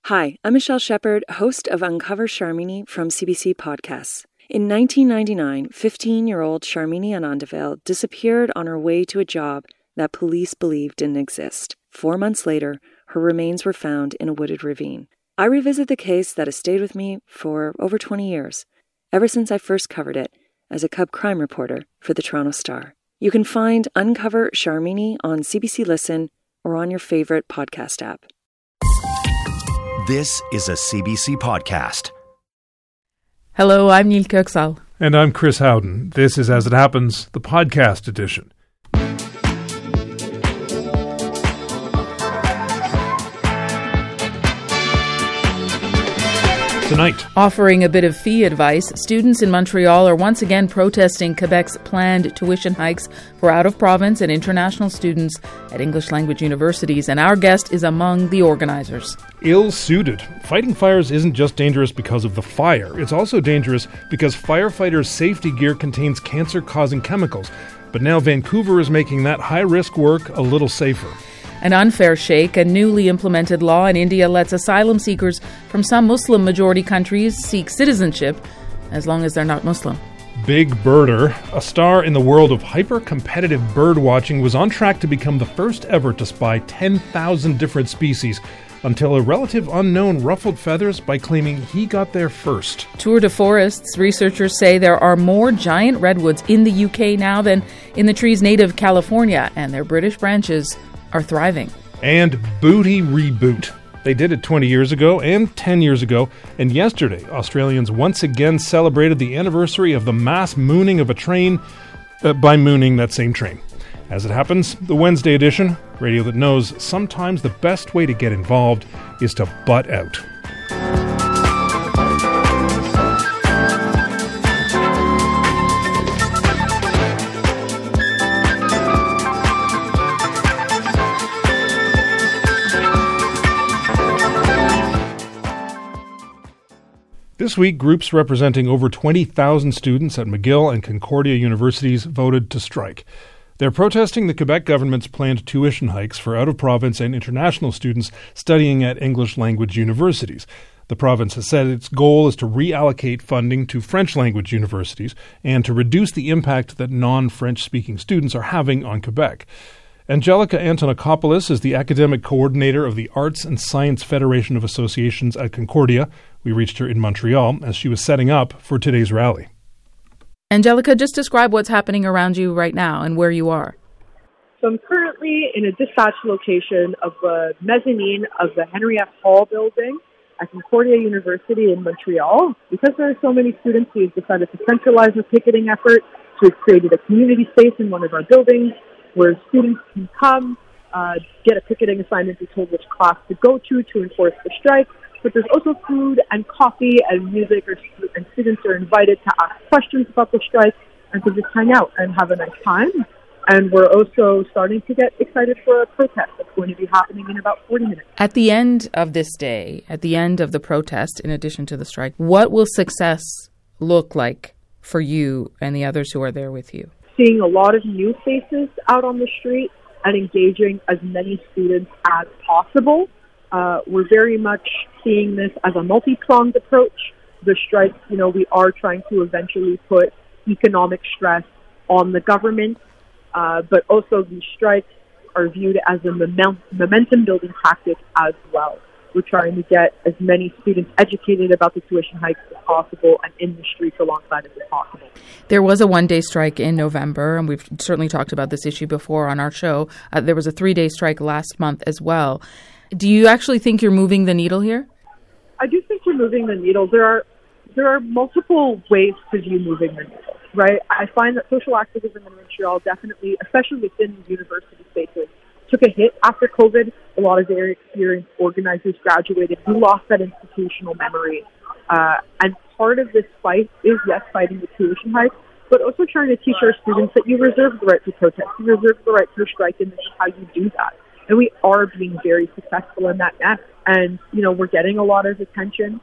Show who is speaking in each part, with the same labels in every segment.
Speaker 1: Hi, I'm Michelle Shepard, host of Uncover Sharmini from CBC Podcasts. In 1999, 15-year-old Sharmini Anandavale disappeared on her way to a job that police believed didn't exist. 4 months later, her remains were found in a wooded ravine. I revisit the case that has stayed with me for over 20 years, ever since I first covered it as a cub crime reporter for the Toronto Star. You can find Uncover Sharmini on CBC Listen or on your favorite podcast app.
Speaker 2: This is a CBC podcast.
Speaker 3: Hello, I'm Neil Kirksall.
Speaker 4: And I'm Chris Howden. This is As It Happens, the podcast edition. Tonight,
Speaker 3: Offering a bit of fee advice, students in Montreal are once again protesting Quebec's planned tuition hikes for out-of-province and international students at English language universities, and our guest is among the organizers.
Speaker 4: ill-suited. Fighting fires isn't just dangerous because of the fire. It's also dangerous because firefighters' safety gear contains cancer-causing chemicals. But now Vancouver is making that high-risk work a little safer.
Speaker 3: An unfair shake, a newly implemented law in India lets asylum seekers from some Muslim-majority countries seek citizenship as long as they're not Muslim.
Speaker 4: Big Birder, a star in the world of hyper-competitive bird watching, was on track to become the first ever to spy 10,000 different species until a relative unknown ruffled feathers by claiming he got there first.
Speaker 3: Tour de forests, researchers say there are more giant redwoods in the UK now than in the trees native California, and their British branches are thriving.
Speaker 4: And Booty Reboot. They did it 20 years ago and 10 years ago, and yesterday Australians once again celebrated the anniversary of the mass mooning of a train by mooning that same train. As it happens, the Wednesday edition, radio that knows sometimes the best way to get involved is to butt out. This week, groups representing over 20,000 students at McGill and Concordia universities voted to strike. They're protesting the Quebec government's planned tuition hikes for out-of-province and international students studying at English language universities. The province has said its goal is to reallocate funding to French language universities and to reduce the impact that non-French speaking students are having on Quebec. Angelica Antonakopoulos is the academic coordinator of the Arts and Science Federation of Associations at Concordia. We reached her in Montreal as she was setting up for today's rally.
Speaker 3: Angelica, just describe what's happening around you right now and where you are.
Speaker 5: So I'm currently in a dispatched location of the mezzanine of the Henry F. Hall building at Concordia University in Montreal. Because there are so many students, we've decided to centralize the picketing effort. So we've created a community space in one of our buildings where students can come, get a picketing assignment, be told which class to go to enforce the strike. But there's also food and coffee and music, and students are invited to ask questions about the strike and to just hang out and have a nice time. And we're also starting to get excited for a protest that's going to be happening in about 40 minutes.
Speaker 3: At the end of this day, at the end of the protest, in addition to the strike, what will success look like for you and the others who are there with you?
Speaker 5: Seeing a lot of new faces out on the street and engaging as many students as possible. We're very much seeing this as a multi-pronged approach. The strike, we are trying to eventually put economic stress on the government, but also these strikes are viewed as a momentum-building tactic as well. We're trying to get as many students educated about the tuition hikes as possible and in the streets alongside it as possible.
Speaker 3: There was a one-day strike in November, and we've certainly talked about this issue before on our show. There was a 3-day strike last month as well. Do you actually think you're moving the needle here?
Speaker 5: I do think we're moving the needle. There are multiple ways to view moving the needle, right? I find that social activism in Montreal definitely, especially within university spaces, took a hit after COVID. A lot of very experienced organizers graduated who lost that institutional memory. And part of this fight is, yes, fighting the tuition hike, but also trying to teach our students that you reserve the right to protest, you reserve the right to strike, and this is how you do that. And we are being very successful in that net. And, we're getting a lot of attention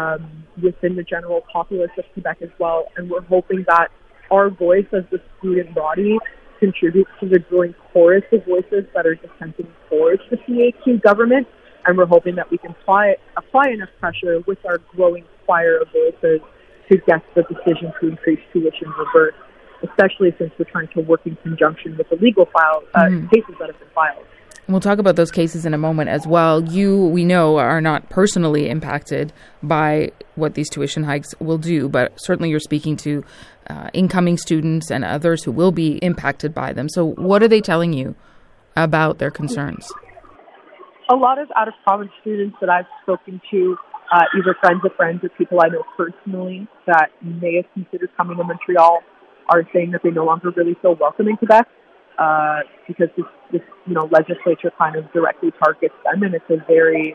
Speaker 5: within the general populace of Quebec as well. And we're hoping that our voice as the student body contributes to the growing chorus of voices that are dissenting towards the CAQ government. And we're hoping that we can apply enough pressure with our growing choir of voices to get the decision to increase tuition reversed, especially since we're trying to work in conjunction with the legal cases that have been filed.
Speaker 3: We'll talk about those cases in a moment as well. You, we know, are not personally impacted by what these tuition hikes will do, but certainly you're speaking to incoming students and others who will be impacted by them. So what are they telling you about their concerns?
Speaker 5: A lot of out-of-province students that I've spoken to, either friends of friends or people I know personally that may have considered coming to Montreal, are saying that they no longer really feel welcome in Quebec. Because this legislature kind of directly targets them, and it's a very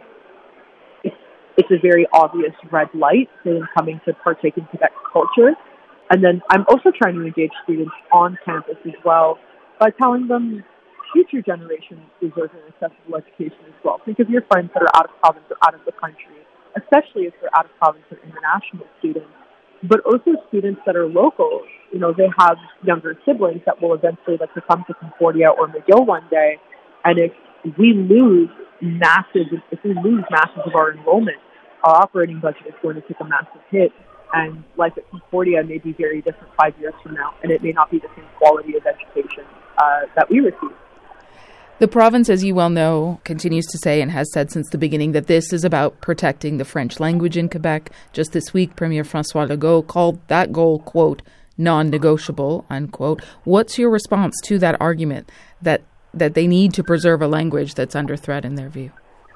Speaker 5: obvious red light for them coming to partake in Quebec culture. And then I'm also trying to engage students on campus as well by telling them future generations deserve an accessible education as well. Think of your friends that are out of province or out of the country, especially if they're out of province or international students, but also students that are local. They have younger siblings that will eventually like to come to Concordia or McGill one day. And if we lose masses of our enrollment, our operating budget is going to take a massive hit. And life at Concordia may be very different 5 years from now, and it may not be the same quality of education that we receive.
Speaker 3: The province, as you well know, continues to say and has said since the beginning that this is about protecting the French language in Quebec. Just this week, Premier François Legault called that goal, quote, non-negotiable, unquote. What's your response to that argument that they need to preserve a language that's under threat in their view?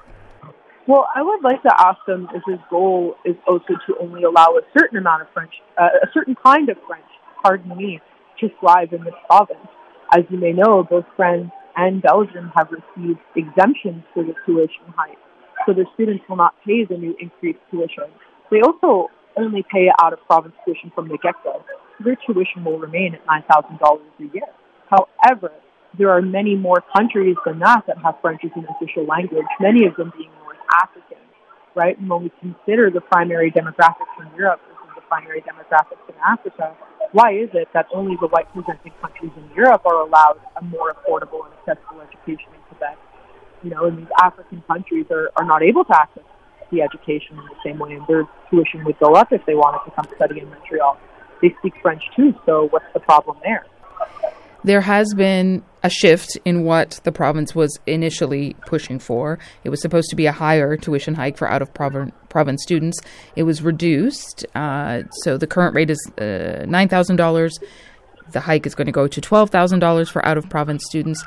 Speaker 5: Well, I would like to ask them if his goal is also to only allow a certain amount of French, a certain kind of French, to thrive in this province. As you may know, both France and Belgium have received exemptions for the tuition hike, so their students will not pay the new increased tuition. They also only pay out-of-province tuition from the get-go. Their tuition will remain at $9,000 a year. However, there are many more countries than that have French as an official language, many of them being North African, right? And when we consider the primary demographics in Europe versus the primary demographics in Africa, why is it that only the white-presenting countries in Europe are allowed a more affordable and accessible education in Quebec? And these African countries are not able to access the education in the same way, and their tuition would go up if they wanted to come study in Montreal. They speak French too, so what's the problem there?
Speaker 3: There has been a shift in what the province was initially pushing for. It was supposed to be a higher tuition hike for out-of-province students. It was reduced, so the current rate is $9,000. The hike is going to go to $12,000 for out-of-province students.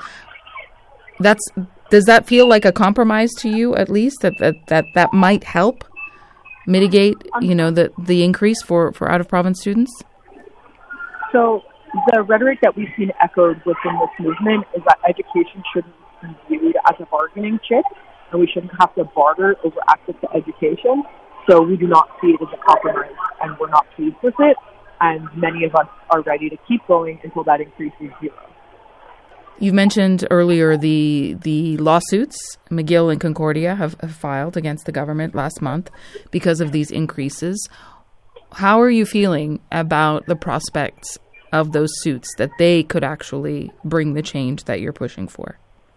Speaker 3: Does that feel like a compromise to you, at least, that might help mitigate, the increase for out-of-province students?
Speaker 5: So the rhetoric that we've seen echoed within this movement is that education shouldn't be viewed as a bargaining chip, and we shouldn't have to barter over access to education. So we do not see it as a compromise, and we're not pleased with it. And many of us are ready to keep going until that increase is zero.
Speaker 3: You mentioned earlier the lawsuits McGill and Concordia have filed against the government last month because of these increases. How are you feeling about the prospects of those suits, that they could actually bring the change that you're pushing for?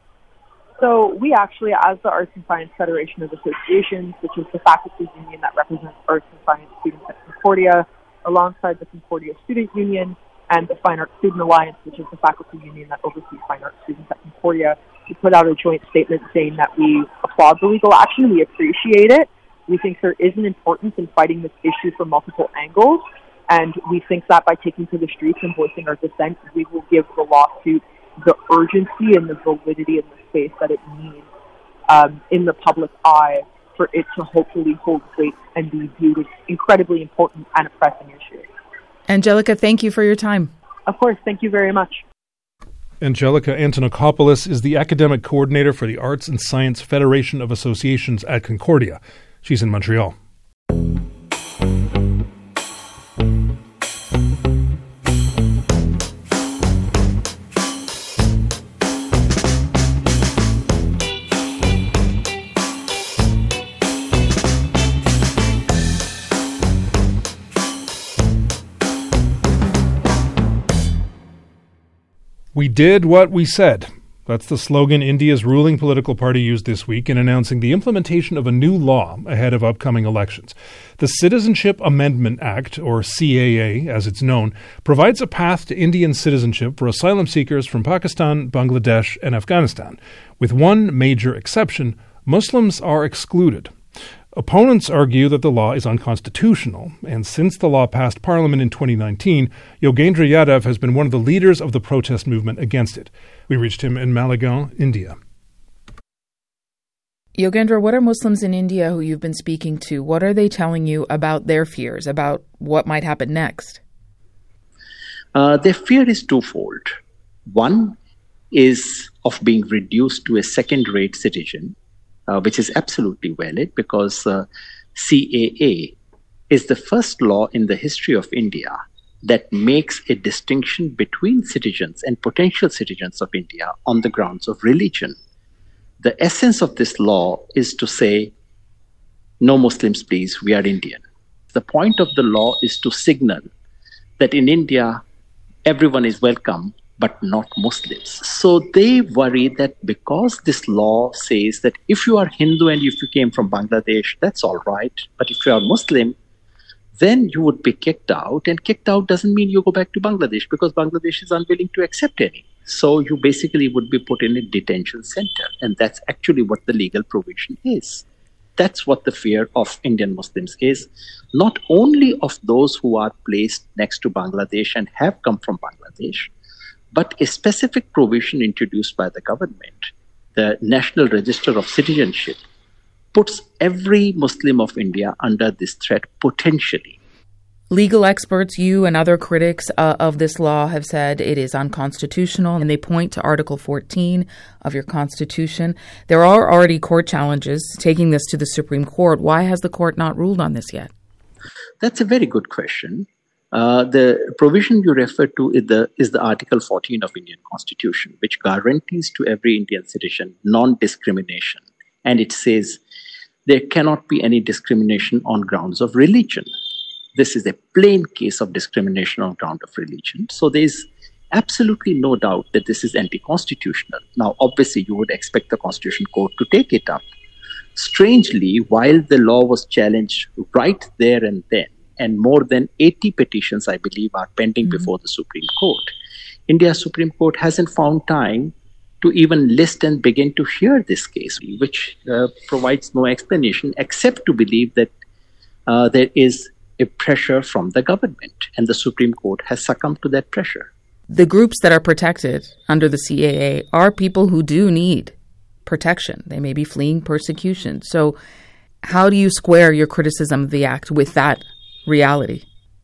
Speaker 5: So we actually, as the Arts and Science Federation of Associations, which is the faculty union that represents arts and science students at Concordia, alongside the Concordia Student Union and the Fine Arts Student Alliance, which is the faculty union that oversees fine arts students at Concordia, we put out a joint statement saying that we applaud the legal action, we appreciate it. We think there is an importance in fighting this issue from multiple angles, and we think that by taking to the streets and voicing our dissent, we will give the lawsuit the urgency and the validity and the space that it needs in the public eye for it to hopefully hold weight and be viewed as incredibly important and a pressing issue.
Speaker 3: Angelica, thank you for your time.
Speaker 5: Of course, thank you very much.
Speaker 4: Angelica Antonopoulos is the academic coordinator for the Arts and Science Federation of Associations at Concordia. She's in Montreal. We did what we said. That's the slogan India's ruling political party used this week in announcing the implementation of a new law ahead of upcoming elections. The Citizenship Amendment Act, or CAA as it's known, provides a path to Indian citizenship for asylum seekers from Pakistan, Bangladesh, and Afghanistan. With one major exception, Muslims are excluded. Opponents argue that the law is unconstitutional, and since the law passed Parliament in 2019, Yogendra Yadav has been one of the leaders of the protest movement against it. We reached him in Malegaon, India.
Speaker 3: Yogendra, what are Muslims in India who you've been speaking to? What are they telling you about their fears, about what might happen next?
Speaker 6: Their fear is twofold. One is of being reduced to a second-rate citizen, which is absolutely valid because CAA is the first law in the history of India that makes a distinction between citizens and potential citizens of India on the grounds of religion. The essence of this law is to say, no Muslims, please, we are Indian. The point of the law is to signal that in India, everyone is welcome, but not Muslims. So they worry that because this law says that if you are Hindu and if you came from Bangladesh, that's all right. But if you are Muslim, then you would be kicked out. And kicked out doesn't mean you go back to Bangladesh because Bangladesh is unwilling to accept any. So you basically would be put in a detention center. And that's actually what the legal provision is. That's what the fear of Indian Muslims is, not only of those who are placed next to Bangladesh and have come from Bangladesh, but a specific provision introduced by the government, the National Register of Citizenship, puts every Muslim of India under this threat potentially.
Speaker 3: Legal experts, you and other critics of this law have said it is unconstitutional, and they point to Article 14 of your Constitution. There are already court challenges taking this to the Supreme Court. Why has the court not ruled on this yet?
Speaker 6: That's a very good question. The provision you refer to is the Article 14 of Indian Constitution, which guarantees to every Indian citizen non-discrimination. And it says there cannot be any discrimination on grounds of religion. This is a plain case of discrimination on ground of religion. So there is absolutely no doubt that this is anti-constitutional. Now, obviously, you would expect the Constitution Court to take it up. Strangely, while the law was challenged right there and then, and more than 80 petitions, I believe, are pending before the Supreme Court, India's Supreme Court hasn't found time to even list and begin to hear this case, which provides no explanation except to believe that there is a pressure from the government, and the Supreme Court has succumbed to that pressure.
Speaker 3: The groups that are protected under the CAA are people who do need protection. They may be fleeing persecution. So how do you square your criticism of the act with that reality?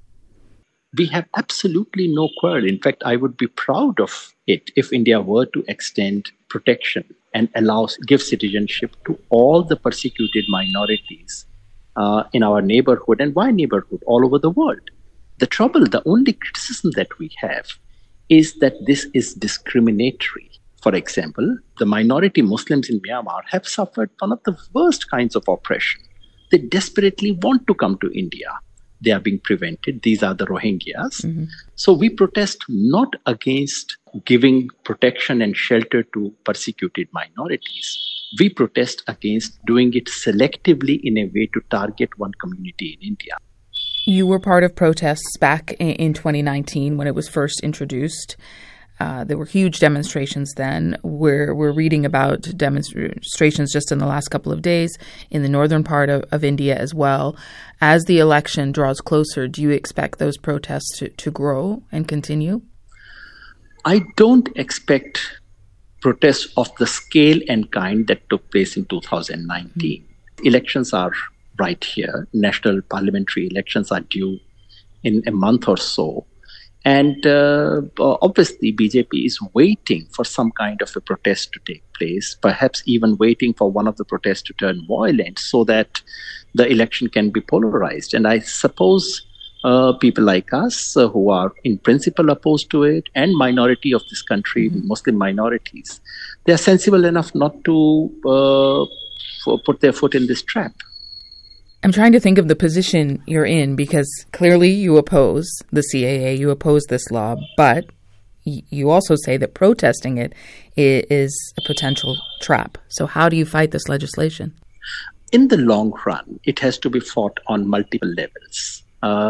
Speaker 6: We have absolutely no quarrel. In fact, I would be proud of it if India were to extend protection and give citizenship to all the persecuted minorities in our neighborhood. And why neighborhood? All over the world. The only criticism that we have is that this is discriminatory. For example, the minority Muslims in Myanmar have suffered one of the worst kinds of oppression. They desperately want to come to India. They are being prevented. These are the Rohingyas. Mm-hmm. So we protest not against giving protection and shelter to persecuted minorities. We protest against doing it selectively in a way to target one community in India.
Speaker 3: You were part of protests back in 2019 when it was first introduced. There were huge demonstrations then. We're reading about demonstrations just in the last couple of days in the northern part of India as well. As the election draws closer, do you expect those protests to grow and continue?
Speaker 6: I don't expect protests of the scale and kind that took place in 2019. Elections are right here. National parliamentary elections are due in a month or so. And obviously, BJP is waiting for some kind of a protest to take place, perhaps even waiting for one of the protests to turn violent so that the election can be polarized. And I suppose people like us who are in principle opposed to it, and minority of this country, Muslim minorities, they are sensible enough not to put their foot in this trap.
Speaker 3: I'm trying to think of the position you're in, because clearly you oppose the CAA, you oppose this law, but you also say that protesting it is a potential trap. So how do you fight this legislation?
Speaker 6: In the long run, it has to be fought on multiple levels.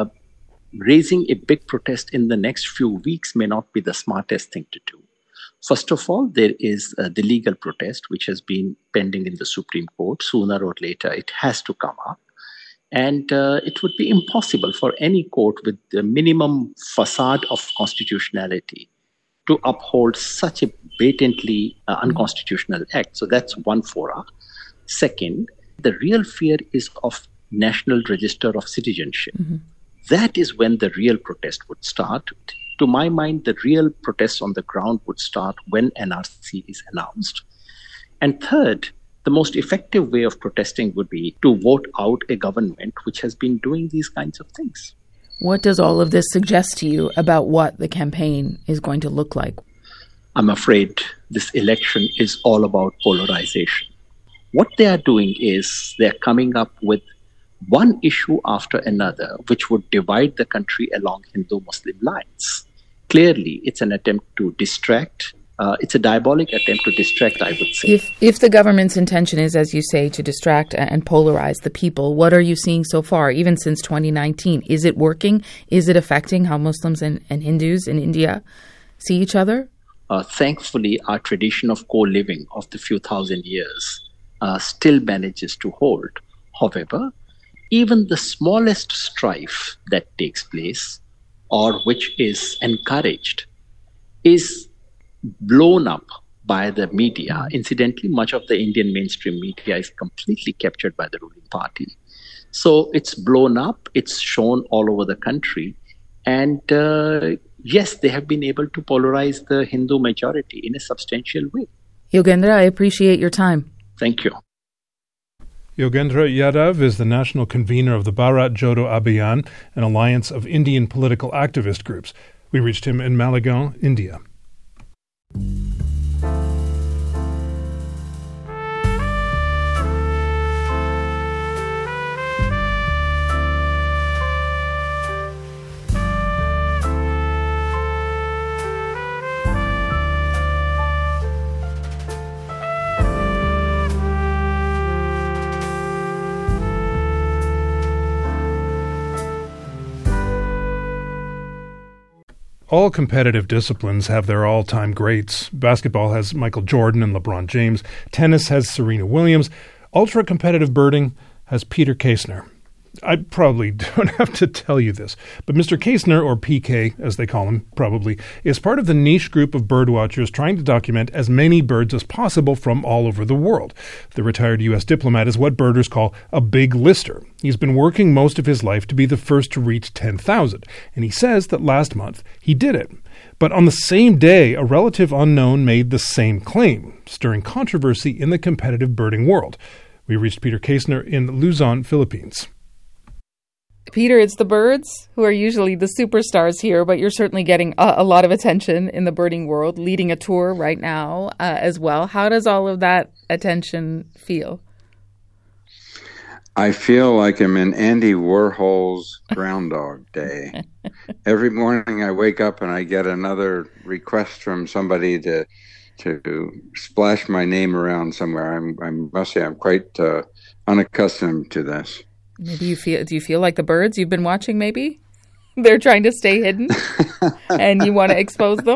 Speaker 6: Raising a big protest in the next few weeks may not be the smartest thing to do. First of all, there is the legal protest, which has been pending in the Supreme Court. Sooner or later, it has to come up. And it would be impossible for any court with the minimum facade of constitutionality to uphold such a blatantly unconstitutional act. So that's one fora. Second, the real fear is of National Register of Citizenship. Mm-hmm. That is when the real protest would start. To my mind, the real protest on the ground would start when NRC is announced. And third, the most effective way of protesting would be to vote out a government which has been doing these kinds of things.
Speaker 3: What does all of this suggest to you about what the campaign is going to look like?
Speaker 6: I'm afraid this election is all about polarization. What they are doing is they're coming up with one issue after another which would divide the country along Hindu-Muslim lines. Clearly, it's an attempt to distract. It's a diabolic attempt to distract, I would say.
Speaker 3: If the government's intention is, as you say, to distract and polarize the people, what are you seeing so far, even since 2019? Is it working? Is it affecting how Muslims and Hindus in India see each other?
Speaker 6: Thankfully, our tradition of co-living of the few thousand years still manages to hold. However, even the smallest strife that takes place or which is encouraged is blown up by the media. Incidentally, much of the Indian mainstream media is completely captured by the ruling party. So it's blown up, it's shown all over the country. And yes, they have been able to polarize the Hindu majority in a substantial way.
Speaker 3: Yogendra, I appreciate your time.
Speaker 6: Thank you.
Speaker 4: Yogendra Yadav is the national convener of the Bharat Jodo Abhiyan, an alliance of Indian political activist groups. We reached him in Malegaon, India. All competitive disciplines have their all-time greats. Basketball has Michael Jordan and LeBron James. Tennis has Serena Williams. Ultra-competitive birding has Peter Kaestner. I probably don't have to tell you this, but Mr. Kaestner, or PK as they call him, probably, is part of the niche group of birdwatchers trying to document as many birds as possible from all over the world. The retired U.S. diplomat is what birders call a big lister. He's been working most of his life to be the first to reach 10,000, and he says that last month he did it. But on the same day, a relative unknown made the same claim, stirring controversy in the competitive birding world. We reached Peter Kaestner in Luzon, Philippines.
Speaker 3: Peter, it's the birds who are usually the superstars here, but you're certainly getting a lot of attention in the birding world, leading a tour right now as well. How does all of that attention feel?
Speaker 7: I feel like I'm in Andy Warhol's Groundhog Day. Every morning I wake up and I get another request from somebody to splash my name around somewhere. I must say I'm quite unaccustomed to this.
Speaker 3: Maybe do you feel like the birds you've been watching, maybe? They're trying to stay hidden and you want to expose them?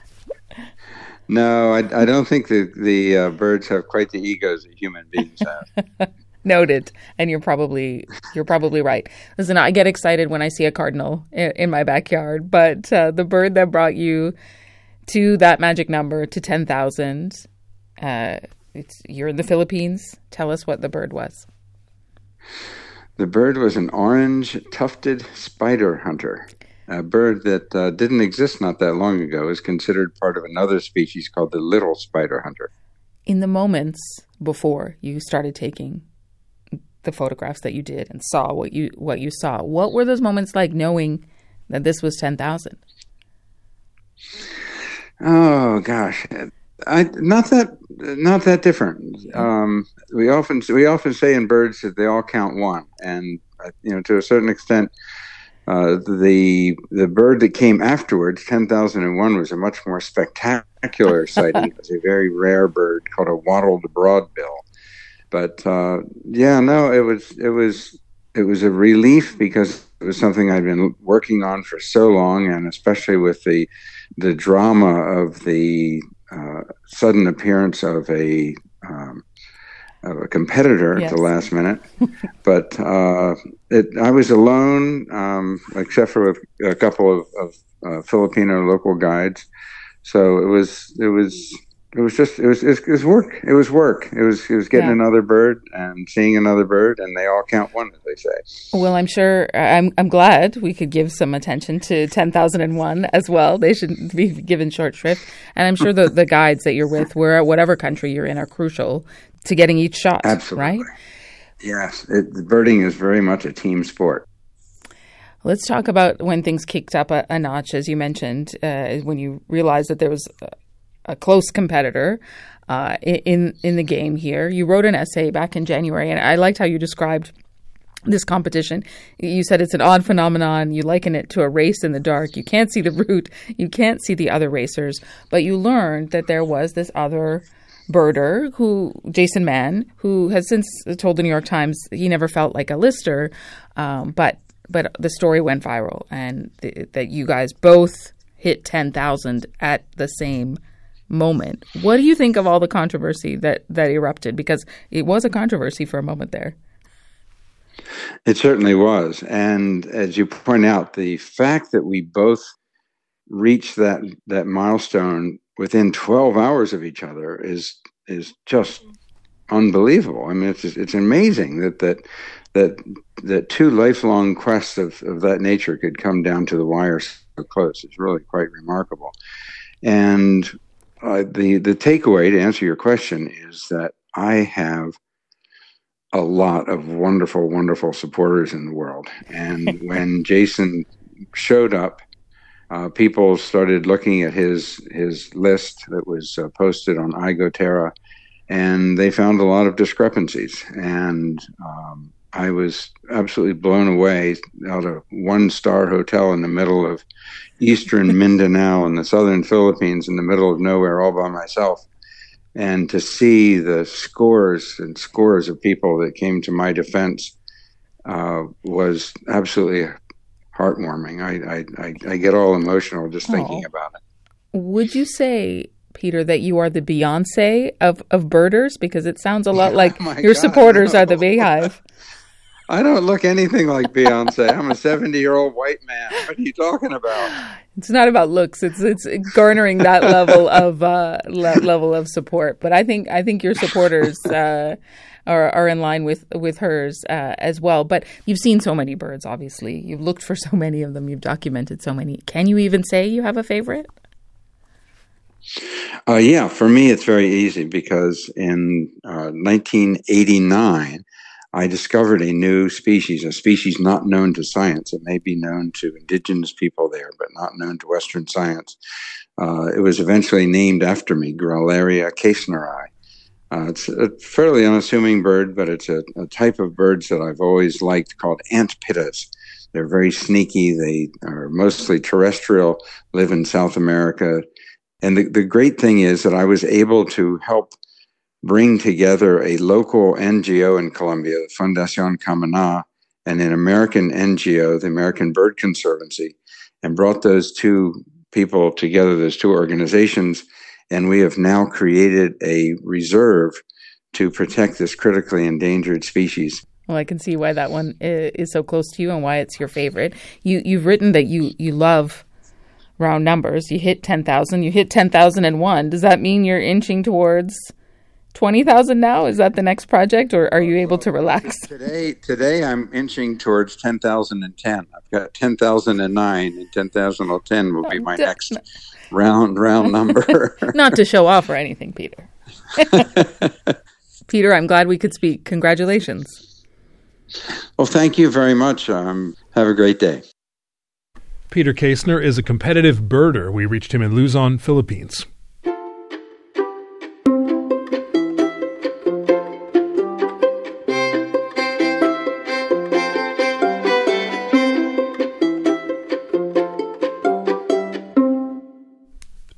Speaker 7: No, I don't think the birds have quite the egos that human beings have.
Speaker 3: Noted. And you're probably right. Listen, I get excited when I see a cardinal in my backyard, but the bird that brought you to that magic number, to 10,000, you're in the Philippines. Tell us what the bird was.
Speaker 7: The bird was an orange tufted spider hunter, a bird that didn't exist not that long ago. Is considered part of another species called the little spider hunter.
Speaker 3: In the moments before you started taking the photographs that you did and saw what you saw, what were those moments like, knowing that this was 10,000?
Speaker 7: Oh gosh. Not that different. We often say in birds that they all count one, and to a certain extent, The bird that came afterwards, 10,001, was a much more spectacular sighting. It was a very rare bird called a wattled broadbill. But it was a relief because it was something I'd been working on for so long, and especially with the drama of the sudden appearance of a competitor at the last minute. But I was alone, except for a couple of Filipino local guides. So it was work. It was getting another bird and seeing another bird, and they all count one, as they say.
Speaker 3: Well, I'm sure I'm glad we could give some attention to 10,001 as well. They should be given short shrift, and I'm sure the guides that you're with, whatever country you're in, are crucial to getting each shot.
Speaker 7: Absolutely,
Speaker 3: right?
Speaker 7: Yes, birding is very much a team sport.
Speaker 3: Let's talk about when things kicked up a notch, as you mentioned, when you realized that there was a close competitor in the game here. You wrote an essay back in January, and I liked how you described this competition. You said it's an odd phenomenon. You liken it to a race in the dark. You can't see the route. You can't see the other racers. But you learned that there was this other birder, Jason Mann, who has since told the New York Times he never felt like a lister, but the story went viral, and that you guys both hit 10,000 at the same moment. What do you think of all the controversy that erupted? Because it was a controversy for a moment there.
Speaker 7: It certainly was. And as you point out, the fact that we both reached that milestone within 12 hours of each other is just unbelievable. I mean, it's amazing that two lifelong quests of that nature could come down to the wire so close. It's really quite remarkable. And the takeaway, to answer your question, is that I have a lot of wonderful, wonderful supporters in the world. And when Jason showed up, people started looking at his list that was posted on iGoTerra, and they found a lot of discrepancies. And I was absolutely blown away out of one-star hotel in the middle of eastern Mindanao in the southern Philippines, in the middle of nowhere, all by myself. And to see the scores and scores of people that came to my defense was absolutely heartwarming. I get all emotional just thinking about it.
Speaker 3: Would you say, Peter, that you are the Beyonce of birders? Because it sounds a lot like your supporters are the Beehive.
Speaker 7: I don't look anything like Beyonce. I'm a 70-year-old white man. What are you talking about?
Speaker 3: It's not about looks. It's garnering that level of support. But I think your supporters are in line with hers as well. But you've seen so many birds. Obviously, you've looked for so many of them. You've documented so many. Can you even say you have a favorite?
Speaker 7: Yeah, for me, it's very easy because in 1989. I discovered a new species, a species not known to science. It may be known to indigenous people there, but not known to Western science. It was eventually named after me, Gralleria caesneri. It's a fairly unassuming bird, but it's a type of birds that I've always liked called ant pittas. They're very sneaky. They are mostly terrestrial, live in South America. And the great thing is that I was able to help bring together a local NGO in Colombia, the Fundación Camaná, and an American NGO, the American Bird Conservancy, and brought those two people together, those two organizations, and we have now created a reserve to protect this critically endangered species.
Speaker 3: Well, I can see why that one is so close to you and why it's your favorite. You've written that you love round numbers. You hit 10,000. You hit 10,001. Does that mean you're inching towards 20,000 now? Is that the next project, or are you able to relax?
Speaker 7: Today I'm inching towards 10,010. I've got 10,009, and 10,010 will be my next round number.
Speaker 3: Not to show off or anything, Peter. Peter, I'm glad we could speak. Congratulations.
Speaker 7: Well, thank you very much. Have a great day.
Speaker 4: Peter Kaestner is a competitive birder. We reached him in Luzon, Philippines.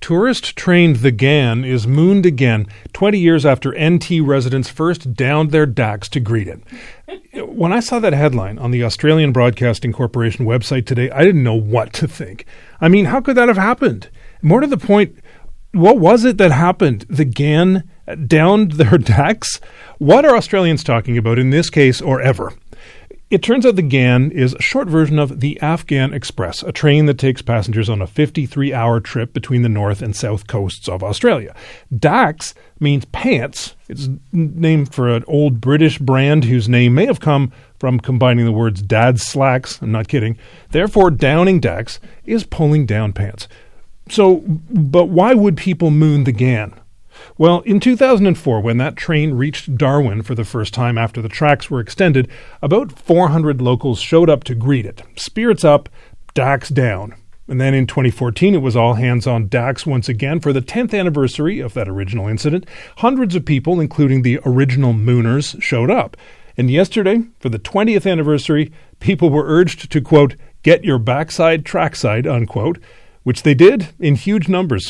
Speaker 4: Tourist train The Ghan is mooned again 20 years after NT residents first downed their Dax to greet it. When I saw that headline on the Australian Broadcasting Corporation website today, I didn't know what to think. I mean, how could that have happened? More to the point, what was it that happened? The Ghan downed their Dax? What are Australians talking about in this case or ever? It turns out the Ghan is a short version of the Afghan Express, a train that takes passengers on a 53-hour trip between the north and south coasts of Australia. Dax means pants. It's named for an old British brand whose name may have come from combining the words dad's slacks. I'm not kidding. Therefore, downing Dax is pulling down pants. So, but why would people moon the Ghan? Well, in 2004, when that train reached Darwin for the first time after the tracks were extended, about 400 locals showed up to greet it. Spirits up, Dax down. And then in 2014, it was all hands on Dax once again for the 10th anniversary of that original incident. Hundreds of people, including the original mooners, showed up. And yesterday, for the 20th anniversary, people were urged to, quote, get your backside trackside, unquote, which they did in huge numbers.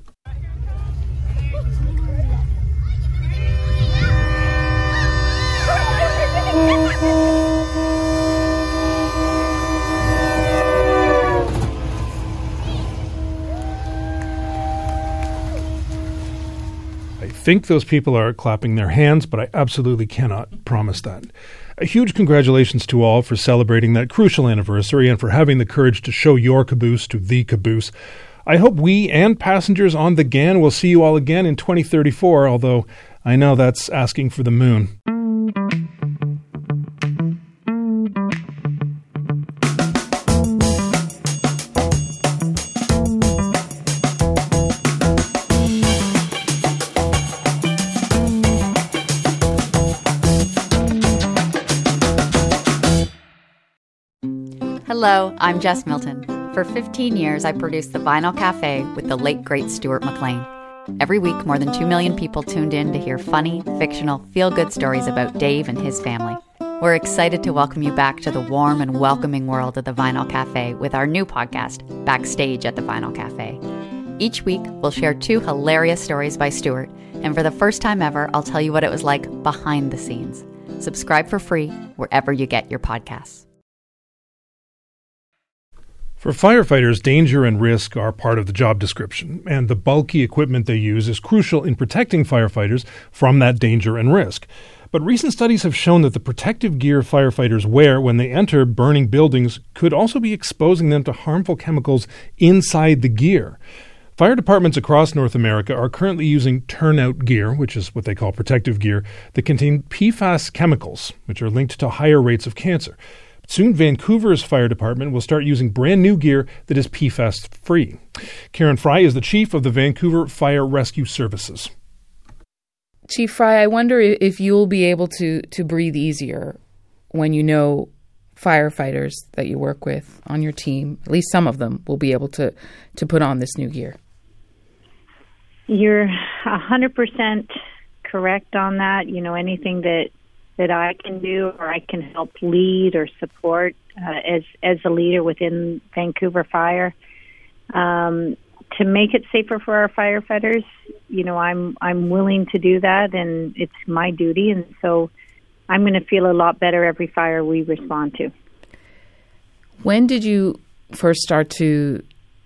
Speaker 4: I think those people are clapping their hands, but I absolutely cannot promise that. A huge congratulations to all for celebrating that crucial anniversary and for having the courage to show your caboose to the caboose. I hope we and passengers on the Ghan will see you all again in 2034, although I know that's asking for the moon.
Speaker 8: Hello, I'm Jess Milton. For 15 years, I produced The Vinyl Cafe with the late, great Stuart McLean. Every week, more than 2 million people tuned in to hear funny, fictional, feel-good stories about Dave and his family. We're excited to welcome you back to the warm and welcoming world of The Vinyl Cafe with our new podcast, Backstage at The Vinyl Cafe. Each week, we'll share 2 hilarious stories by Stuart, and for the first time ever, I'll tell you what it was like behind the scenes. Subscribe for free wherever you get your podcasts.
Speaker 4: For firefighters, danger and risk are part of the job description, and the bulky equipment they use is crucial in protecting firefighters from that danger and risk. But recent studies have shown that the protective gear firefighters wear when they enter burning buildings could also be exposing them to harmful chemicals inside the gear. Fire departments across North America are currently using turnout gear, which is what they call protective gear, that contain PFAS chemicals, which are linked to higher rates of cancer. Soon, Vancouver's fire department will start using brand new gear that is PFAS-free. Karen Fry is the chief of the Vancouver Fire Rescue Services.
Speaker 3: Chief Fry, I wonder if you'll be able to breathe easier when you know firefighters that you work with on your team, at least some of them, will be able to put on this new gear.
Speaker 9: You're 100% correct on that. You know, anything that I can do or I can help lead or support as a leader within Vancouver Fire to make it safer for our firefighters. You know, I'm willing to do that, and it's my duty, and so I'm going to feel a lot better every fire we respond to.
Speaker 3: When did you first start to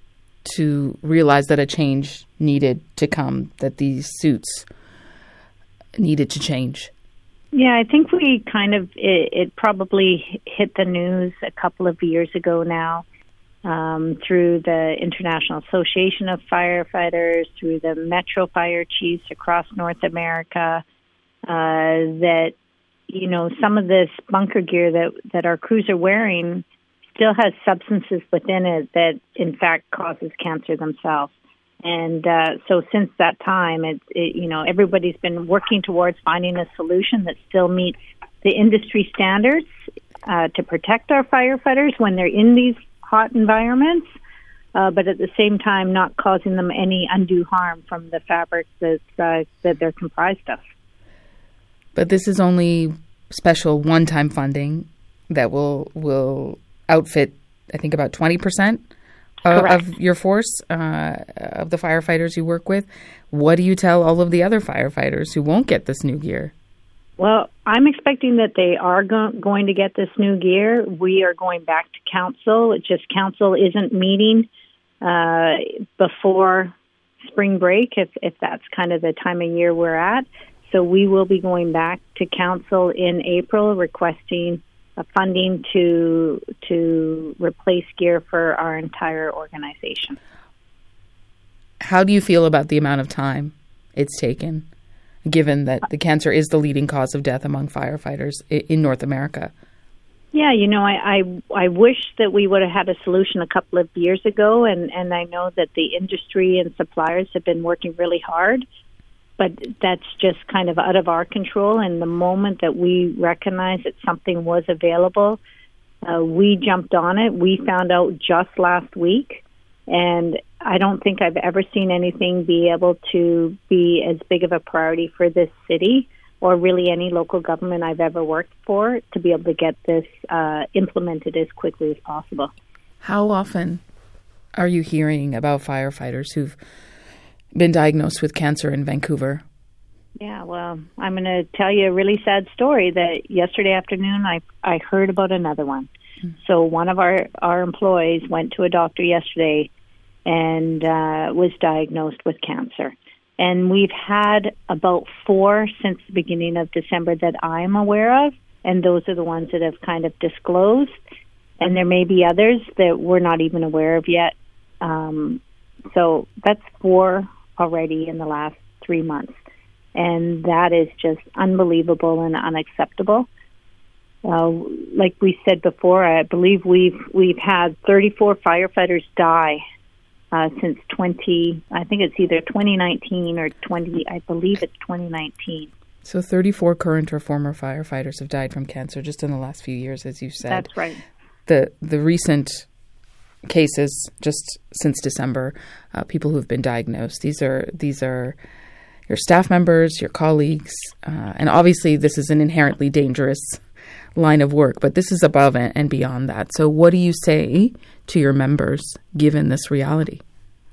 Speaker 3: realize that a change needed to come, that these suits needed to change?
Speaker 9: Yeah, I think we it probably hit the news a couple of years ago now through the International Association of Firefighters, through the Metro Fire Chiefs across North America, that, you know, some of this bunker gear that our crews are wearing still has substances within it that, in fact, causes cancer themselves. And so since that time, you know, everybody's been working towards finding a solution that still meets the industry standards to protect our firefighters when they're in these hot environments, but at the same time not causing them any undue harm from the fabric that they're comprised of.
Speaker 3: But this is only special one-time funding that will outfit, I think, about 20% of your force, of the firefighters you work with. What do you tell all of the other firefighters who won't get this new gear?
Speaker 9: Well, I'm expecting that they are going to get this new gear. We are going back to council. It's just council isn't meeting before spring break, if that's kind of the time of year we're at. So we will be going back to council in April requesting funding to replace gear for our entire organization.
Speaker 3: How do you feel about the amount of time it's taken, given that the cancer is the leading cause of death among firefighters in North America?
Speaker 9: Yeah, I wish that we would have had a solution a couple of years ago, and I know that the industry and suppliers have been working really hard, but that's just kind of out of our control. And the moment that we recognized that something was available, we jumped on it. We found out just last week, and I don't think I've ever seen anything be able to be as big of a priority for this city or really any local government I've ever worked for to be able to get this implemented as quickly as possible.
Speaker 3: How often are you hearing about firefighters who've been diagnosed with cancer in Vancouver?
Speaker 9: Yeah, well, I'm going to tell you a really sad story that yesterday afternoon I heard about another one. So one of our employees went to a doctor yesterday and was diagnosed with cancer. And we've had about 4 since the beginning of December that I'm aware of, and those are the ones that have kind of disclosed. And there may be others that we're not even aware of yet. So that's 4 already in the last 3 months. And that is just unbelievable and unacceptable. Like we said before, I believe we've had 34 firefighters die since I think it's either 2019 or I believe it's 2019.
Speaker 3: So 34 current or former firefighters have died from cancer just in the last few years, as you said.
Speaker 9: That's right.
Speaker 3: The recent cases just since December, people who've been diagnosed. These are your staff members, your colleagues, and obviously this is an inherently dangerous line of work, but this is above and beyond that. So what do you say to your members given this reality?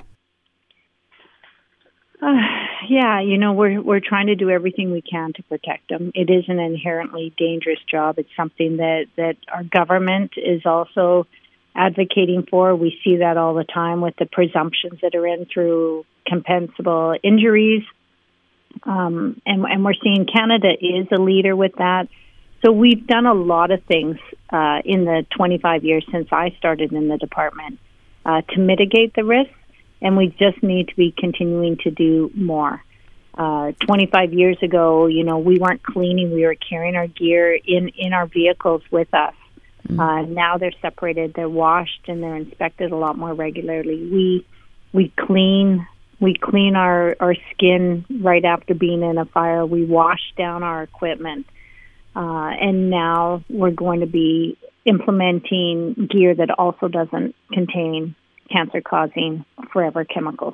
Speaker 9: Yeah, we're trying to do everything we can to protect them. It is an inherently dangerous job. It's something that our government is also advocating for. We see that all the time with the presumptions that are in through compensable injuries. And we're seeing Canada is a leader with that. So we've done a lot of things in the 25 years since I started in the department to mitigate the risks, and we just need to be continuing to do more. 25 years ago, we weren't cleaning. We were carrying our gear in our vehicles with us. Now they're separated, they're washed, and they're inspected a lot more regularly. We clean our skin right after being in a fire. We wash down our equipment. And now we're going to be implementing gear that also doesn't contain cancer-causing forever chemicals.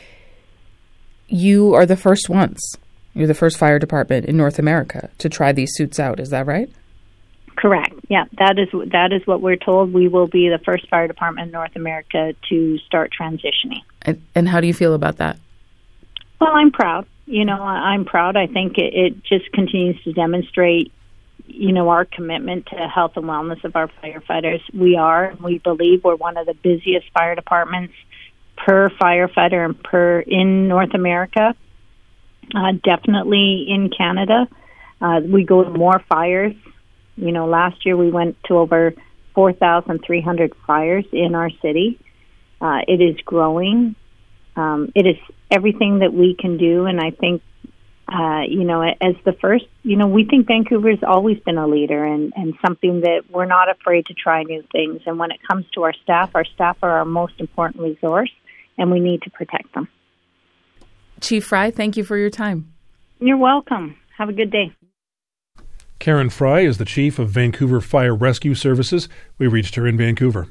Speaker 3: You are the first ones. You're the first fire department in North America to try these suits out. Is that right?
Speaker 9: Correct. Yeah, that is what we're told. We will be the first fire department in North America to start transitioning.
Speaker 3: And how do you feel about that?
Speaker 9: Well, I'm proud. I'm proud. I think it just continues to demonstrate, our commitment to health and wellness of our firefighters. We believe we're one of the busiest fire departments per firefighter and in North America. Definitely in Canada. We go to more fires. Last year we went to over 4,300 fires in our city. It is growing. It is everything that we can do, and I think, as the first, we think Vancouver's always been a leader and something that we're not afraid to try new things. And when it comes to our staff are our most important resource, and we need to protect them.
Speaker 3: Chief Fry, thank you for your time.
Speaker 9: You're welcome. Have a good day.
Speaker 4: Karen Fry is the chief of Vancouver Fire Rescue Services. We reached her in Vancouver.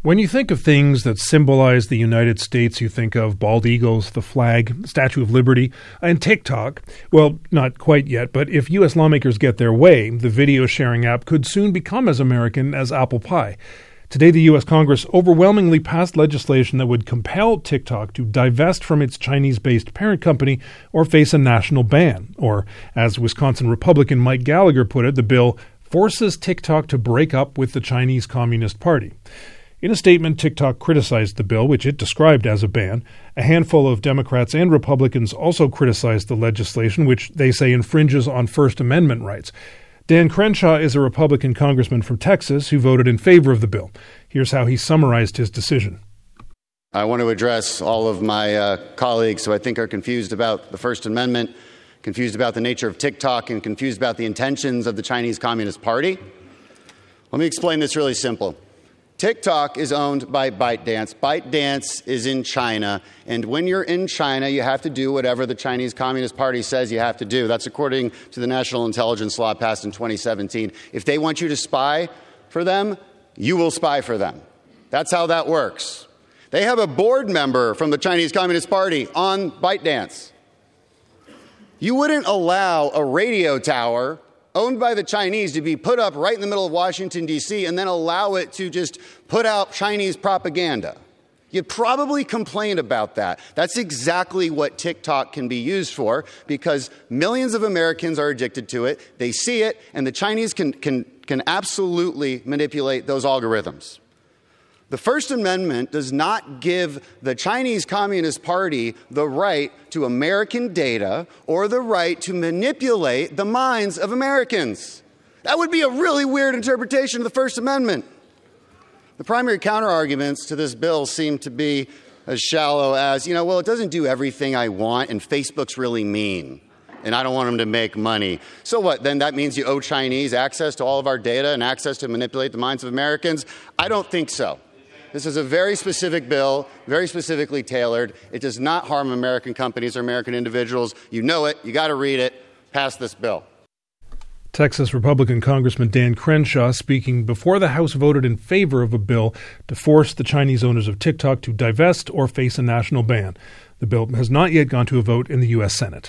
Speaker 4: When you think of things that symbolize the United States, you think of bald eagles, the flag, Statue of Liberty, and TikTok. Well, not quite yet, but if U.S. lawmakers get their way, the video sharing app could soon become as American as apple pie. Today, the U.S. Congress overwhelmingly passed legislation that would compel TikTok to divest from its Chinese-based parent company or face a national ban. Or, as Wisconsin Republican Mike Gallagher put it, the bill forces TikTok to break up with the Chinese Communist Party. In a statement, TikTok criticized the bill, which it described as a ban. A handful of Democrats and Republicans also criticized the legislation, which they say infringes on First Amendment rights. Dan Crenshaw is a Republican congressman from Texas who voted in favor of the bill. Here's how he summarized his decision.
Speaker 10: I want to address all of my colleagues who I think are confused about the First Amendment, confused about the nature of TikTok, and confused about the intentions of the Chinese Communist Party. Let me explain this really simple. TikTok is owned by ByteDance. ByteDance is in China, and when you're in China, you have to do whatever the Chinese Communist Party says you have to do. That's according to the National Intelligence Law passed in 2017. If they want you to spy for them, you will spy for them. That's how that works. They have a board member from the Chinese Communist Party on ByteDance. You wouldn't allow a radio tower owned by the Chinese to be put up right in the middle of Washington, D.C., and then allow it to just put out Chinese propaganda. You'd probably complain about that. That's exactly what TikTok can be used for, because millions of Americans are addicted to it. They see it, and the Chinese can absolutely manipulate those algorithms. The First Amendment does not give the Chinese Communist Party the right to American data or the right to manipulate the minds of Americans. That would be a really weird interpretation of the First Amendment. The primary counterarguments to this bill seem to be as shallow as, well, it doesn't do everything I want, and Facebook's really mean, and I don't want them to make money. So what, then that means you owe Chinese access to all of our data and access to manipulate the minds of Americans? I don't think so. This is a very specific bill, very specifically tailored. It does not harm American companies or American individuals. You know it. You got to read it. Pass this bill.
Speaker 4: Texas Republican Congressman Dan Crenshaw speaking before the House voted in favor of a bill to force the Chinese owners of TikTok to divest or face a national ban. The bill has not yet gone to a vote in the U.S. Senate.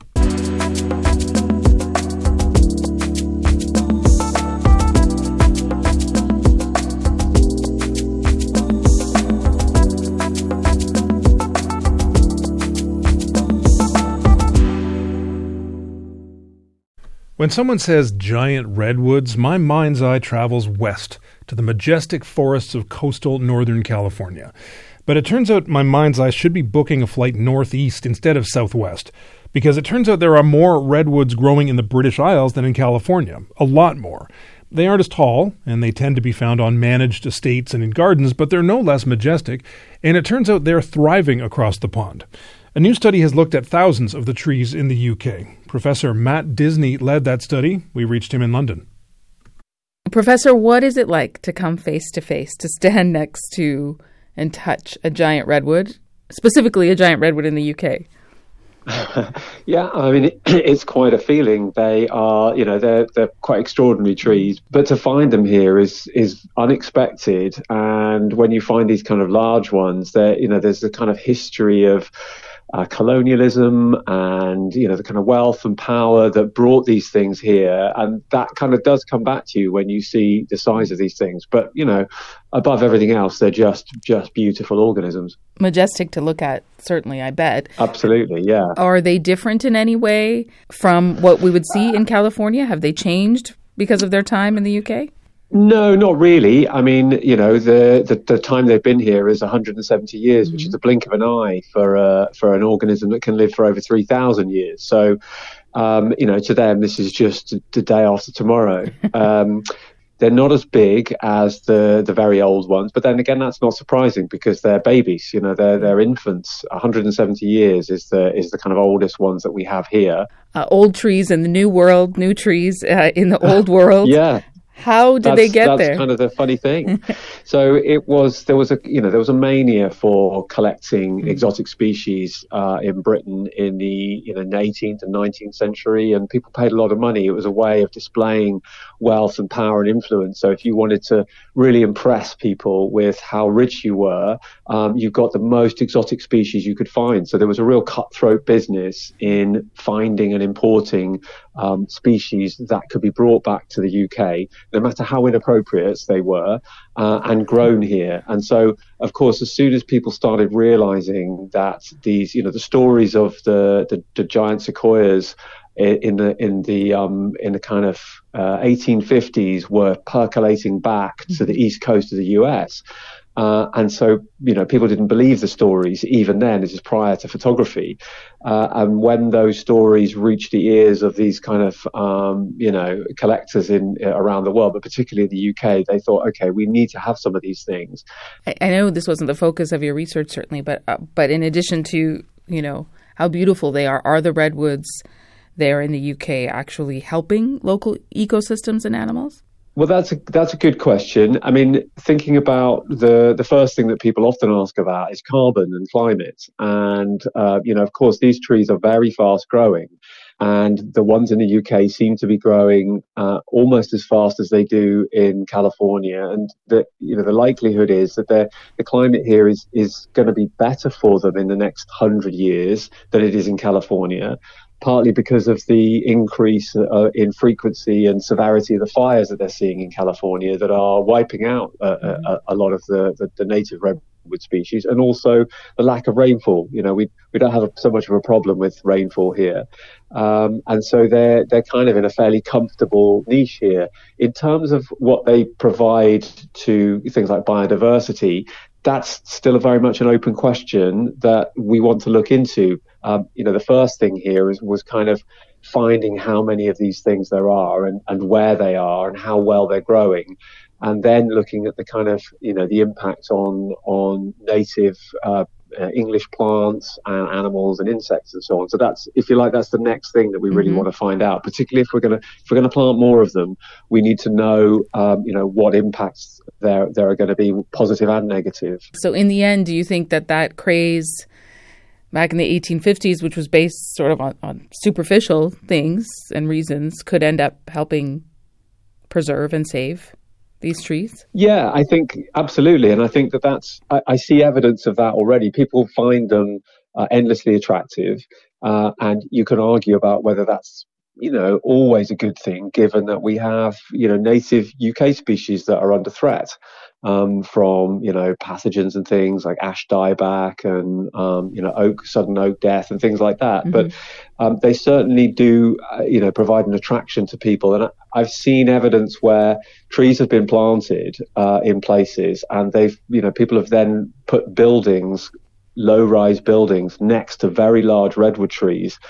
Speaker 4: When someone says giant redwoods, my mind's eye travels west to the majestic forests of coastal Northern California. But it turns out my mind's eye should be booking a flight northeast instead of southwest, because it turns out there are more redwoods growing in the British Isles than in California, a lot more. They aren't as tall, and they tend to be found on managed estates and in gardens, but they're no less majestic, and it turns out they're thriving across the pond. A new study has looked at thousands of the trees in the UK. Professor Matt Disney led that study. We reached him in London.
Speaker 3: Professor, what is it like to come face to face, to stand next to and touch a giant redwood, specifically a giant redwood in the UK?
Speaker 11: Yeah, I mean, it's quite a feeling. They are, they're quite extraordinary trees, but to find them here is unexpected. And when you find these kind of large ones, there's a kind of history of colonialism and, the kind of wealth and power that brought these things here. And that kind of does come back to you when you see the size of these things. But, above everything else, they're just beautiful organisms.
Speaker 3: Majestic to look at, certainly, I bet.
Speaker 11: Absolutely, yeah.
Speaker 3: Are they different in any way from what we would see in California? Have they changed because of their time in the UK?
Speaker 11: No, not really. I mean, the time they've been here is 170 years, which is the blink of an eye for an organism that can live for over 3,000 years. So, to them, this is just the day after tomorrow. They're not as big as the very old ones, but then again, that's not surprising because they're babies. They're infants. 170 years is the kind of oldest ones that we have here.
Speaker 3: Old trees in the new world, new trees in the old world.
Speaker 11: Yeah.
Speaker 3: How did they get there?
Speaker 11: That's kind of the funny thing. So there was a mania for collecting exotic species in Britain in the 18th and 19th century, and people paid a lot of money. It was a way of displaying wealth and power and influence. So if you wanted to really impress people with how rich you were, you got the most exotic species you could find. So there was a real cutthroat business in finding and importing species that could be brought back to the UK, no matter how inappropriate they were, and grown here. And so, of course, as soon as people started realizing that these, the stories of the giant sequoias in the kind of 1850s were percolating back to the east coast of the US. And so, people didn't believe the stories even then. This is prior to photography. And when those stories reached the ears of these kind of, collectors around the world, but particularly in the UK, they thought, okay, we need to have some of these things.
Speaker 3: I know this wasn't the focus of your research, certainly, but in addition to, how beautiful they are the redwoods there in the UK actually helping local ecosystems and animals?
Speaker 11: Well, that's a good question. I mean, thinking about the first thing that people often ask about is carbon and climate. And, of course, these trees are very fast growing. And the ones in the UK seem to be growing almost as fast as they do in California. And the likelihood is that the climate here is going to be better for them in the next 100 years than it is in California, partly because of the increase in frequency and severity of the fires that they're seeing in California that are wiping out a lot of the native redwood species, and also the lack of rainfall. We don't have so much of a problem with rainfall here. And so they're kind of in a fairly comfortable niche here. In terms of what they provide to things like biodiversity, that's still very much an open question that we want to look into. The first thing here was kind of finding how many of these things there are and where they are and how well they're growing. And then looking at the kind of, the impact on native English plants and animals and insects and so on. So that's, if you like, that's the next thing that we really want to find out. Particularly if we're going to plant more of them, we need to know, what impacts there are going to be, positive and negative.
Speaker 3: So in the end, do you think that craze back in the 1850s, which was based sort of on superficial things and reasons, could end up helping preserve and save these trees?
Speaker 11: Yeah, I think absolutely. And I think I see evidence of that already. People find them endlessly attractive. And you can argue about whether that's, always a good thing, given that we have, native UK species that are under threat from, pathogens and things like ash dieback and, sudden oak death and things like that. But they certainly do, provide an attraction to people. And I've seen evidence where trees have been planted in places, and people have then put buildings, low-rise buildings next to very large redwood trees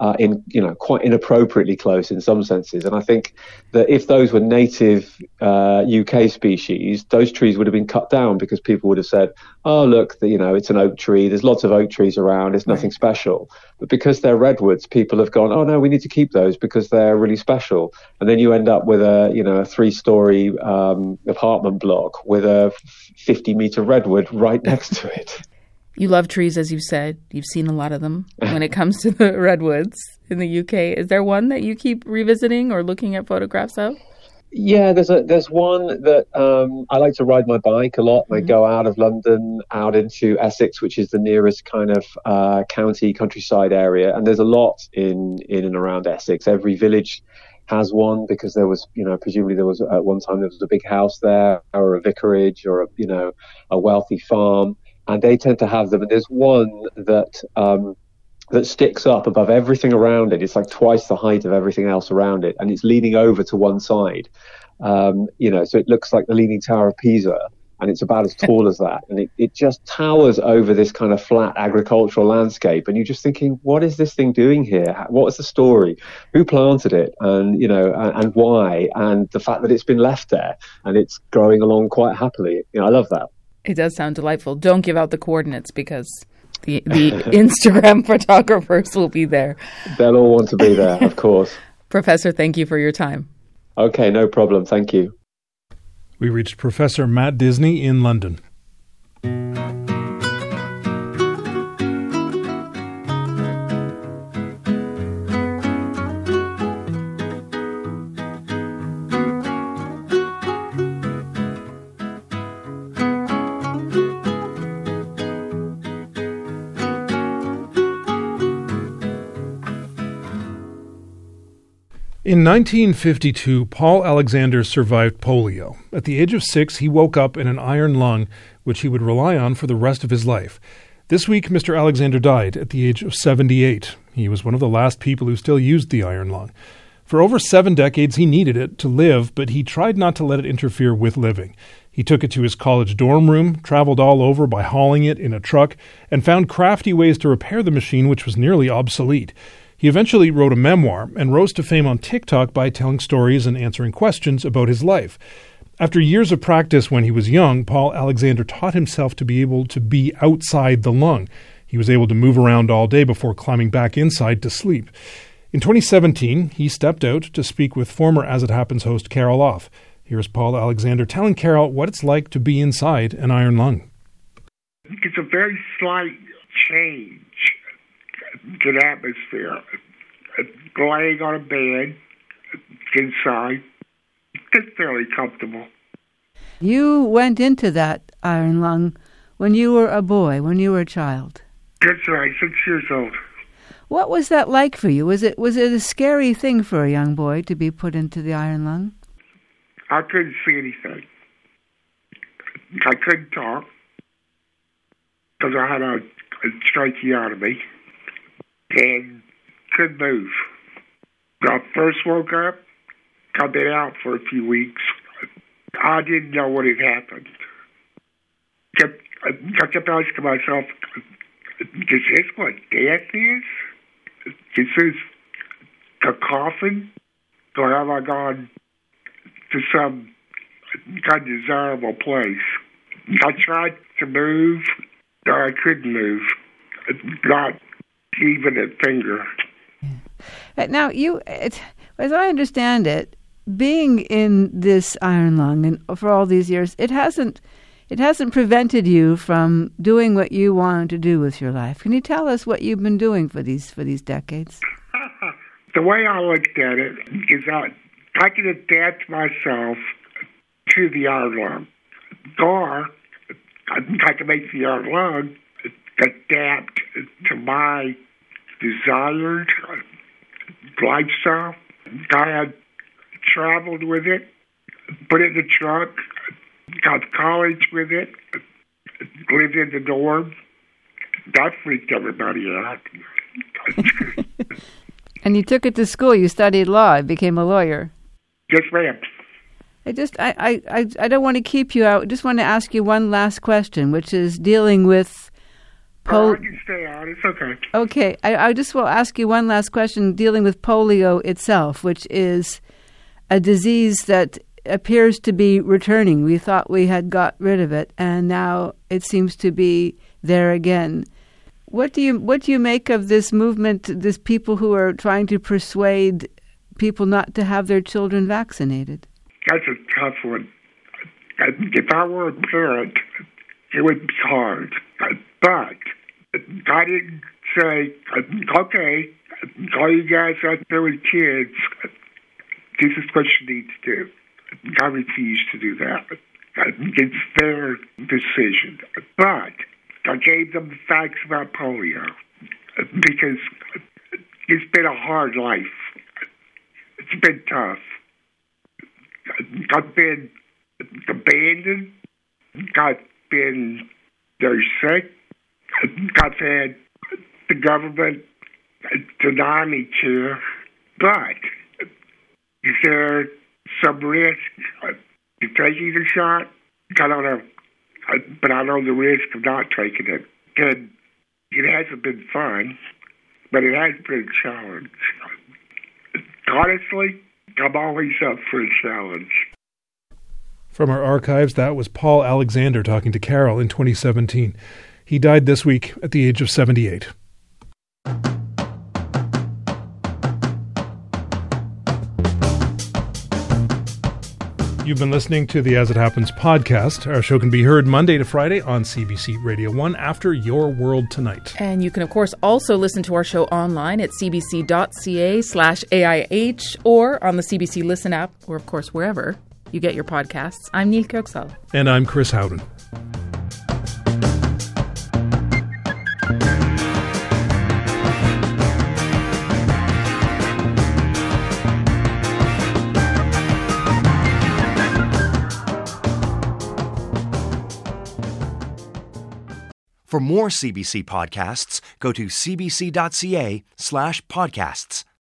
Speaker 11: quite inappropriately close in some senses. And I think that if those were native UK species, those trees would have been cut down because people would have said, oh, look, it's an oak tree. There's lots of oak trees around. It's nothing special. But because they're redwoods, people have gone, oh, no, we need to keep those because they're really special. And then you end up with a 3-story apartment block with a 50-meter redwood right next to it.
Speaker 3: You love trees, as you said. You've seen a lot of them when it comes to the redwoods in the UK. Is there one that you keep revisiting or looking at photographs of?
Speaker 11: Yeah, there's one that I like to ride my bike a lot. I go out of London, out into Essex, which is the nearest kind of countryside area. And there's a lot in and around Essex. Every village has one because there was, presumably there was at one time there was a big house there or a vicarage or a wealthy farm. And they tend to have them. And there's one that sticks up above everything around it. It's like twice the height of everything else around it. And it's leaning over to one side. So it looks like the Leaning Tower of Pisa. And it's about as tall as that. And it just towers over this kind of flat agricultural landscape. And you're just thinking, what is this thing doing here? What was the story? Who planted it? And, and why? And the fact that it's been left there and it's growing along quite happily. I love that.
Speaker 3: It does sound delightful. Don't give out the coordinates because the Instagram photographers will be there.
Speaker 11: They'll all want to be there, of course.
Speaker 3: Professor, thank you for your time.
Speaker 11: Okay, no problem. Thank you.
Speaker 4: We reached Professor Matt Disney in London. In 1952, Paul Alexander survived polio. At the age of 6, he woke up in an iron lung, which he would rely on for the rest of his life. This week, Mr. Alexander died at the age of 78. He was one of the last people who still used the iron lung. For over 7 decades, he needed it to live, but he tried not to let it interfere with living. He took it to his college dorm room, traveled all over by hauling it in a truck, and found crafty ways to repair the machine, which was nearly obsolete. He eventually wrote a memoir and rose to fame on TikTok by telling stories and answering questions about his life. After years of practice when he was young, Paul Alexander taught himself to be able to be outside the lung. He was able to move around all day before climbing back inside to sleep. In 2017, he stepped out to speak with former As It Happens host Carol Off. Here's Paul Alexander telling Carol what it's like to be inside an iron lung.
Speaker 12: It's a very slight change to the atmosphere. Laying on a bed inside, it's fairly comfortable.
Speaker 13: You went into that iron lung when you were a boy, when you were a child.
Speaker 12: That's right, 6 years old.
Speaker 13: What was that like for you? Was it a scary thing for a young boy to be put into the iron lung?
Speaker 12: I couldn't see anything. I couldn't talk because I had a tracheotomy and couldn't move. When I first woke up, I'd been out for a few weeks. I didn't know what had happened. I kept asking myself, is this what death is? Is this a coffin? Or have I gone to some undesirable place? I tried to move, but I couldn't move. Not even a finger.
Speaker 13: Now, as I understand it, being in this iron lung and for all these years, it hasn't prevented you from doing what you wanted to do with your life. Can you tell us what you've been doing for these decades?
Speaker 12: The way I looked at it is I can adapt myself to the iron lung, or I can make the iron lung adapt to my desired lifestyle. I had traveled with it, put it in the truck, got to college with it, lived in the dorm. That freaked everybody out.
Speaker 13: And you took it to school. You studied law. Became a lawyer.
Speaker 12: Yes, ma'am.
Speaker 13: I don't want to keep you out. I just want to ask you one last question, which is dealing with
Speaker 12: I can stay on. It's okay.
Speaker 13: Okay. I just will ask you one last question dealing with polio itself, which is a disease that appears to be returning. We thought we had got rid of it, and now it seems to be there again. What do you make of this movement, these people who are trying to persuade people not to have their children vaccinated?
Speaker 12: That's a tough one. If I were a parent, it would be hard. But I didn't say, okay, all you guys out there with kids, this is what you need to do. I refuse to do that. It's their decision. But I gave them the facts about polio because it's been a hard life. It's been tough. I've been abandoned. I've been very sick. I've had the government deny me care. But is there some risk to taking the shot? I don't know. But I know the risk of not taking it. And it hasn't been fun, but it has been a challenge. Honestly, I'm always up for a challenge.
Speaker 4: From our archives, that was Paul Alexander talking to Carol in 2017. He died this week at the age of 78. You've been listening to the As It Happens podcast. Our show can be heard Monday to Friday on CBC Radio 1 after Your World Tonight.
Speaker 3: And you can, of course, also listen to our show online at cbc.ca/AIH or on the CBC Listen app, or, of course, wherever you get your podcasts. I'm Neil Kirksall.
Speaker 4: And I'm Chris Howden.
Speaker 2: For more CBC podcasts, go to cbc.ca/podcasts.